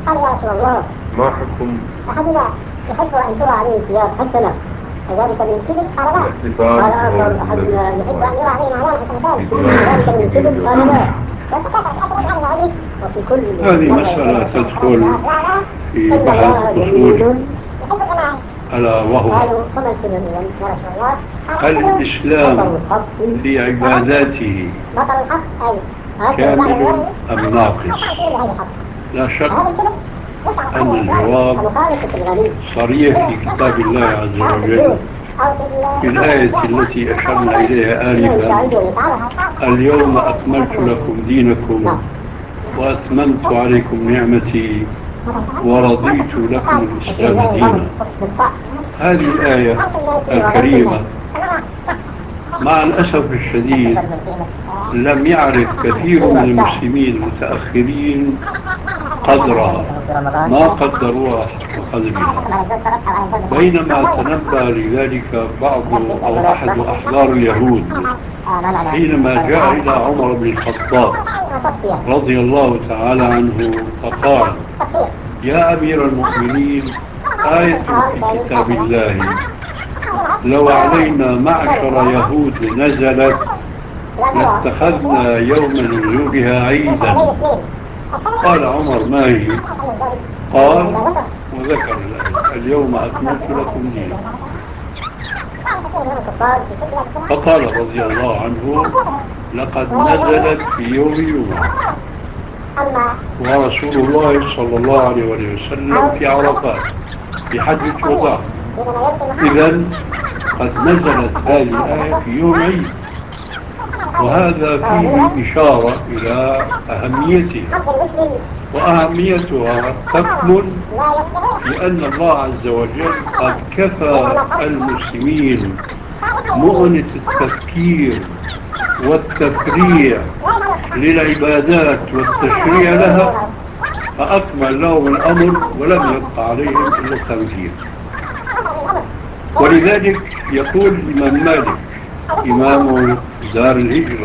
قال يا رسول الله ما حكم أحدنا يحب أن ترى عليه ثياب حسنة فذلك من الكذب؟ قال لا. قال آخر أحدنا يحب أن يرى عليه نعلان حسنتان فذلك من الكذب؟ قال لا. هذه مسألة تدخل في بحث أصولي، ألا وهو هل الإسلام في عباداته كامل أم ناقص؟ لا شك أن الجواب صريح في كتاب الله عز وجل في الآية التي أشرنا إليها آنفا: اليوم أكملت لكم دينكم وأتممت عليكم نعمتي ورضيت لكم الإسلام دينا. هذه الآية الكريمة مع الأسف الشديد لم يعرف كثير من المسلمين المتأخرين قدرها، ما قدروها حق قدرها، بينما تنبأ لذلك بعض أو أحد أحبار اليهود حينما جاء إلى عمر بن الخطاب رضي الله تعالى عنه فقال: يا أمير المؤمنين، آية في كتاب الله لو علينا معشر يهود نزلت لاتخذنا يوم نزولها عيدا. قال عمر: ما هي؟ قال وذكر الآية: اليوم أكملت لكم دينكم. فقال رضي الله عنه: لقد نزلت في يوم جمعة ورسول الله صلى الله عليه وسلم في عرفات في حجة الوداع، إذن قد نزلت هذه الآية في يوم عيد، وهذا فيه إشارة إلى أهميتها، وأهميتها تكمن في أن الله عز وجل قد كفى المسلمين مؤنة التفكير والتفريع للعبادات والتشريع لها، فأكمل لهم الأمر ولم يبقى عليهم إلا التنفيذ. ولذلك يقول الإمام مالك إمام دار الهجرة: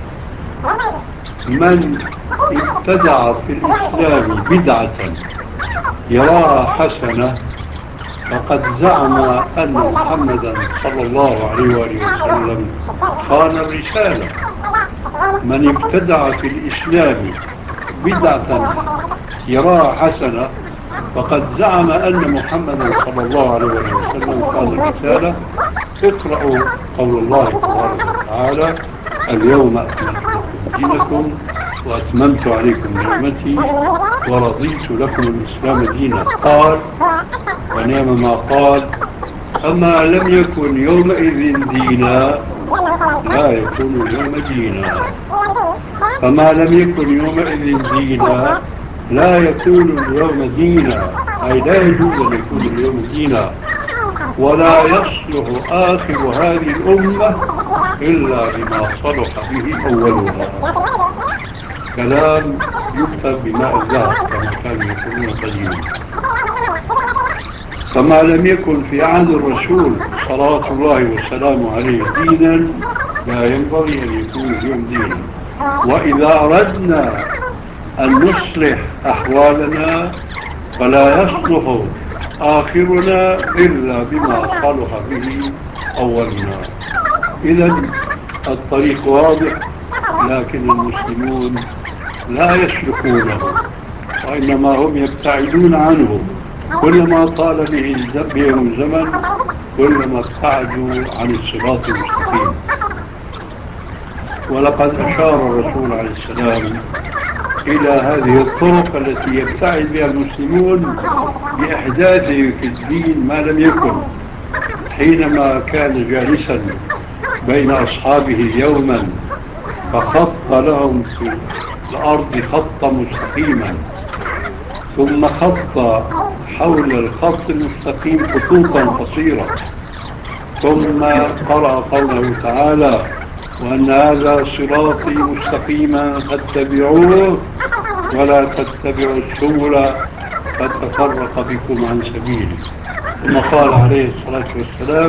من ابتدع في الإسلام بدعة يراها حسنة فقد زعم أن محمدا صلى الله عليه وسلم خان الرسالة. من ابتدع في الإسلام بدعة يراها حسنة فقد زعم أن محمدا صلى الله عليه وسلم خان الرسالة. اقرأوا قول الله تبارك وتعالى: اليوم أكملت لكم دينكم وأتممت عليكم نعمتي ورضيت لكم الإسلام دينا. قال ونعم ما قال: فما لم يكن يومئذ دينا لا يكون اليوم دينا. فما لم يكن يومئذ دينا لا يكون اليوم دينا، أي لا يجوز أن يكون اليوم دينا، ولا يصلح آخر هذه الأمة إلا بما صلح به أولها. كلام يكتب بماء الذهب كما كانوا يقولون قديما. فما لم يكن في عهد الرسول صلوات الله وسلامه عليه دينا لا ينبغي أن يكون اليوم دينا. وإذا أردنا أن نصلح أحوالنا فلا يصلح آخرنا إلا بما صلح به أولنا. إذن الطريق واضح، لكن المسلمون لا يسلكونه وإنما هم يبتعدون عنه. كلما طال بهم الزمن كلما ابتعدوا عن الصراط المستقيم. ولقد أشار الرسول عليه السلام إلى هذه الطرق التي يبتعد بها المسلمون بإحداثه في الدين ما لم يكن، حينما كان جالسا بين أصحابه يوما فخط لهم في الأرض خطا مستقيما، ثم خط حول الخط المستقيم خطوطا قصيرة، ثم قرأ قوله تعالى: وأن هذا صراطي مستقيما فاتبعوه ولا تتبعوا السبل فتفرق بكم عن سبيله. ثم قال عليه الصلاة والسلام: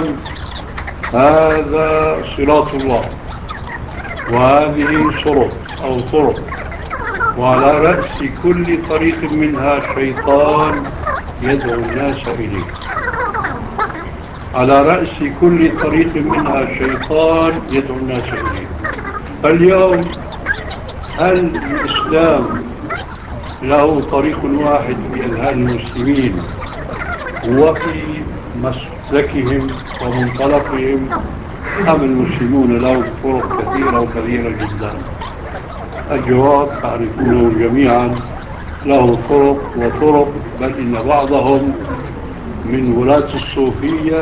هذا صراط الله وهذه طرق وعلى رأس كل طريق منها شيطان يدعو الناس إليه. على رأس كل طريق منها شيطان يدعو الناس إليه. اليوم هل الإسلام له طريق واحد في أذهان المسلمين وفي مسلكهم ومنطلقهم، أم المسلمون لهم طرق كثيرة وكثيرة جدا؟ الجواب تعرفونه جميعا، له طرق وطرق، بل إن بعضهم من ولاة الصوفية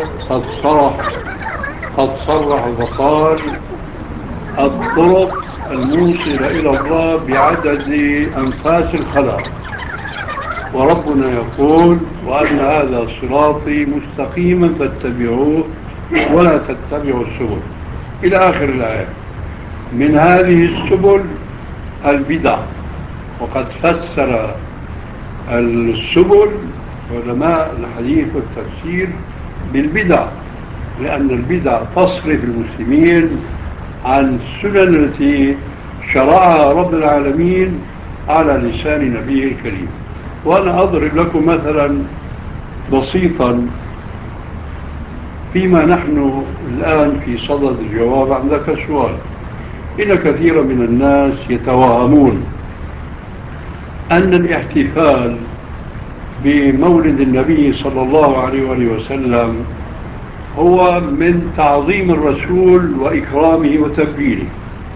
قد صرح وقال الطرق الموصلة إلى الله بعدد أنفاس الخلق، وربنا يقول وأن هذا صراطي مستقيما فاتبعوه ولا تتبعوا السبل إلى آخر الآية. من هذه السبل البدع، وقد فسر السبل علماء الحديث والتفسير بالبدع، لأن البدع تصرف المسلمين عن السنن التي شرعها رب العالمين على لسان نبيه الكريم. وأنا أضرب لكم مثلا بسيطا فيما نحن الآن في صدد الجواب عن ذاك السؤال. إن كثيرا من الناس يتوهمون أن الاحتفال بمولد النبي صلى الله عليه وآله وسلم هو من تعظيم الرسول وإكرامه وتبجيله،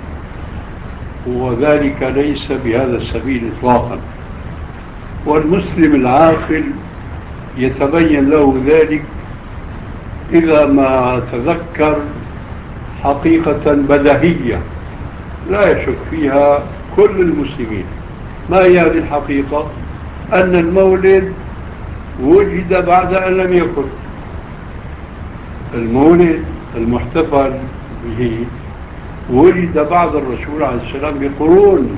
وذلك ليس بهذا السبيل إطلاقا. والمسلم العاقل يتبين له ذلك إذا ما تذكر حقيقة بديهية لا يشك فيها كل المسلمين. ما هي هذه الحقيقة؟ أن المولد وجد بعد أن لم يكن. المولد المحتفل به وجد بعد الرسول عليه السلام بقرون.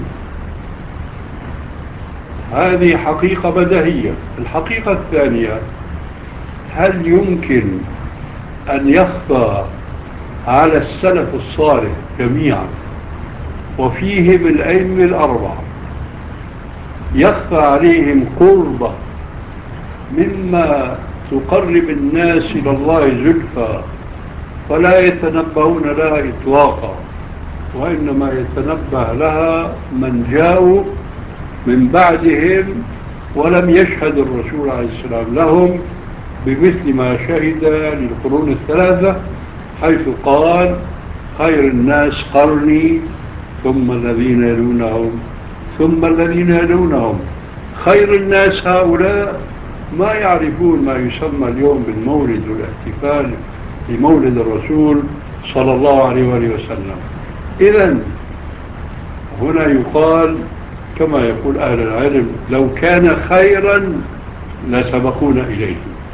هذه حقيقة بديهية. الحقيقة الثانية، هل يمكن أن يخفى على السلف الصالح جميعا وفيهم الأئمة الأربعة يخفى عليهم قربة مما تقرب الناس إلى الله زلفى فلا يتنبهون لها إطلاقا، وإنما يتنبه لها من جاءوا من بعدهم ولم يشهد الرسول عليه السلام لهم بمثل ما شهد للقرون الثلاثة، حيث قال خير الناس قرني ثم الذين يلونهم ثم الذين يلونهم. خير الناس هؤلاء ما يعرفون ما يسمى اليوم بالمولد والاحتفال بمولد الرسول صلى الله عليه وآله وسلم. إذن هنا يقال كما يقول أهل العلم لو كان خيرا لسبقونا إليه.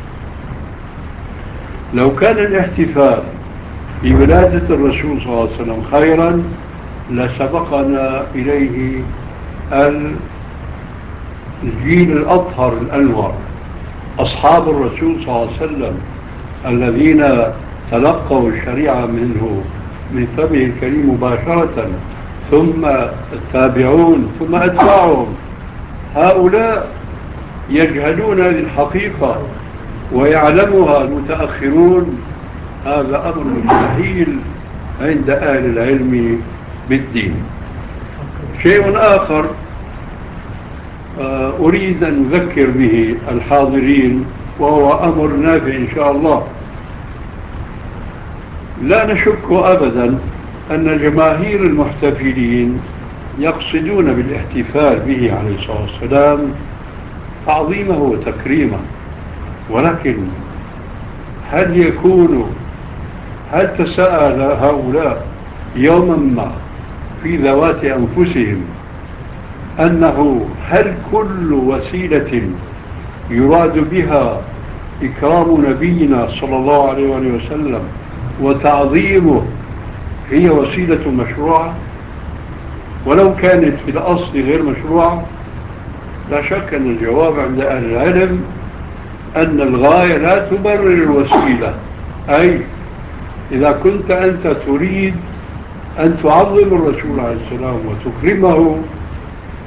لو كان الاحتفال بولادة الرسول صلى الله عليه وسلم خيرا لسبقنا إليه الجيل الأطهر الأنور، أصحاب الرسول صلى الله عليه وسلم الذين تلقوا الشريعة منه من فمه الكريم مباشرة، ثم التابعون ثم أتباعهم. هؤلاء يجهلون هذه الحقيقة ويعلمها المتأخرون. هذا أمر مستحيل عند أهل العلم بالدين. شيء آخر أريد أن أذكر به الحاضرين وهو أمر نافع إن شاء الله. لا نشك أبدا أن جماهير المحتفلين يقصدون بالاحتفال به عليه الصلاة والسلام تعظيمه وتكريمه، ولكن هل تساءل هؤلاء يوما ما في ذوات أنفسهم أنه هل كل وسيلة يراد بها إكرام نبينا صلى الله عليه وسلم وتعظيمه هي وسيلة مشروعة؟ ولو كانت في الأصل غير مشروعة لا شك أن الجواب عند أهل العلم أن الغاية لا تبرر الوسيلة. أي إذا كنت أنت تريد أن تعظم الرسول عليه السلام وتكرمه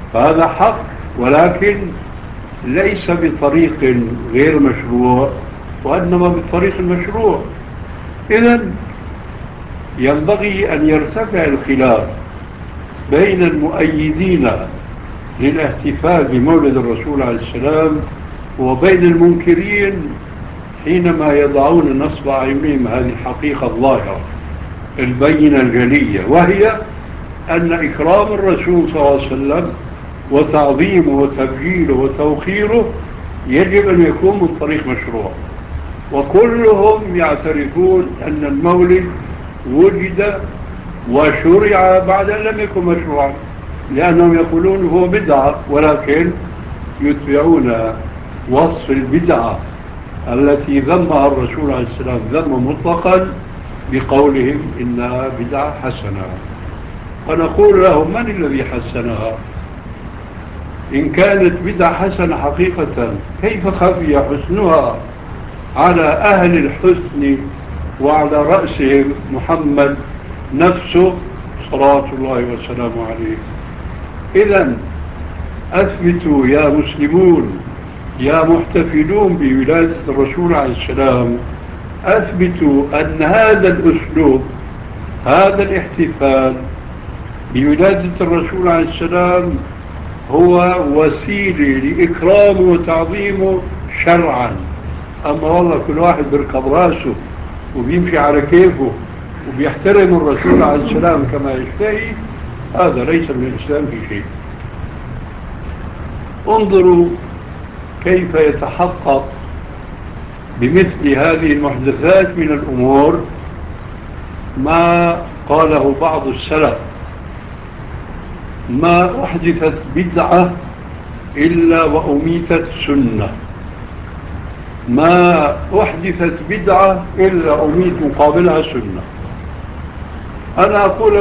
فهذا حق، ولكن ليس بطريق غير مشروع، وإنما بالطريق المشروع. إذن ينبغي أن يرتفع الخلاف بين المؤيدين للاحتفال بمولد الرسول عليه السلام وبين المنكرين حينما يضعون نصب أعينهم هذه الحقيقة الظاهرة البينة الجلية، وهي أن إكرام الرسول صلى الله عليه وسلم وتعظيمه وتبجيله وتوقيره يجب أن يكون من طريق مشروع. وكلهم يعترفون أن المولد وجد وشرع بعد أن لم يكن مشروعا، لأنهم يقولون هو بدعة، ولكن يتبعون وصف البدعة التي ذمها الرسول عليه السلام ذم مطلقا بقولهم إنها بدعة حسنة. ونقول لهم من الذي حسنها؟ إن كانت بدعة حسنة حقيقة كيف خفي حسنها على أهل الحسن وعلى رأسهم محمد نفسه صلوات الله وسلامه عليه؟ إذن أثبتوا يا مسلمون يا محتفلون بولادة الرسول عليه السلام، أثبتوا أن هذا الأسلوب، هذا الاحتفال بولادة الرسول عليه السلام هو وسيلة لإكرامه وتعظيمه شرعا. أما والله كل واحد بركب راسه وبيمشي على كيفه وبيحترم الرسول عليه السلام كما يشتهي، هذا ليس من الإسلام في شيء. انظروا كيف يتحقق بمثل هذه المحدثات من الأمور ما قاله بعض السلف: ما أحدثت بدعة إلا وأميتت سنة، ما أحدثت بدعة إلا أميت مقابلها سنة. أنا أقول